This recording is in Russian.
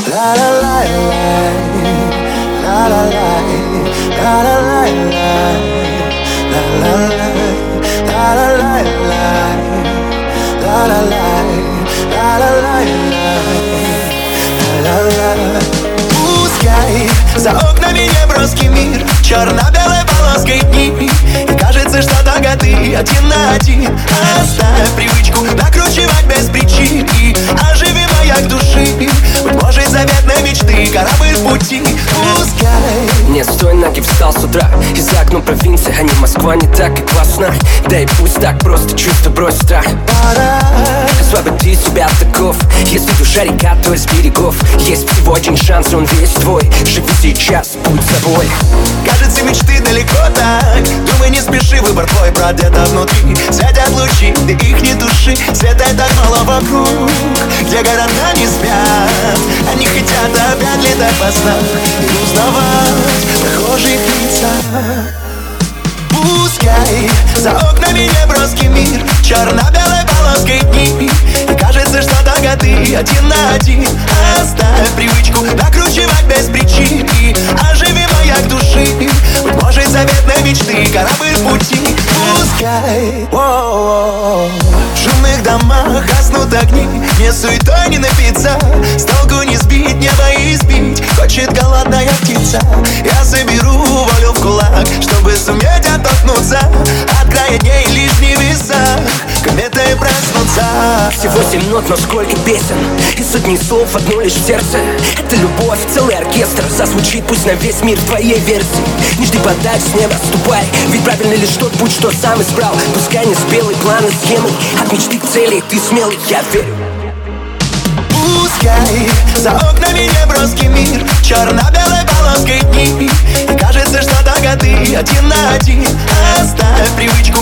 Пускай за окнами неброский мир, черно-белой полоской дни, и кажется, что только ты один на один. Оставь привычку накручивать без причин и оживи маяк души. Быть может, заветной мечты корабль в пути. Пускай. Не с той ноги встал с утра, и за окном провинция, а не Москва, не так и классно. Да и пусть так просто, чувство брось страх. Пора освободи себя от оков. Если душа река, то из берегов. Есть всего один шанс, он весь твой. Живи сейчас, будь собой. Кажется, мечты далеко так. Думай, не спеши, выбор твой, брат, где-то внутри светят лучи, ты их не туши. Света так мало вокруг, где города не спят. Они хотят опять летать во снах и узнавать прохожих лица. Пускай за окнами неброский мир, черно-белой полоской дни, и кажется, что только ты один на один. Оставь привычку накручивать без причин и оживи маяк души. Быть может, заветной мечты корабль в пути. Пускай в шумных домах гаснут огни, не суетой не напиться, с толку не сбить, небо избить. Хочет голодная птица, я соберу волю в кулак, чтобы суметь оттолкнуться от края дней лишний весах, кометой проснуться. Всего 7 нот, но сколько песен, и сотни слов одно лишь в сердце. Это любовь, целый оркестр зазвучит пусть на весь мир в твоей версии. Не жди подач, с неба ступай, ведь правильно лишь тот путь, что сам избрал. Пускай не спелый план и схемы, от мечты к цели ты смелый, я верю. Пускай за окнами неброский мир, черно-белой полоской дни, и кажется, что только ты один на один. Оставь привычку